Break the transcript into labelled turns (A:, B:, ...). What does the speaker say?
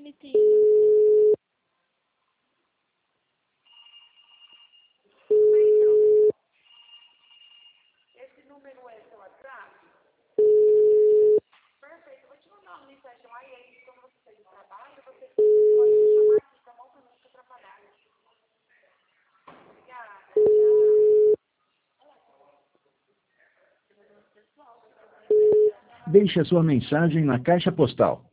A: bonitinho.
B: Esse número é seu WhatsApp? Perfeito, eu vou te mandar uma mensagem lá e aí, quando você sair do trabalho, você pode me chamar aqui, tá bom? Pra não ficar atrapalhado. Obrigada, tchau.
C: Deixe a sua mensagem na caixa postal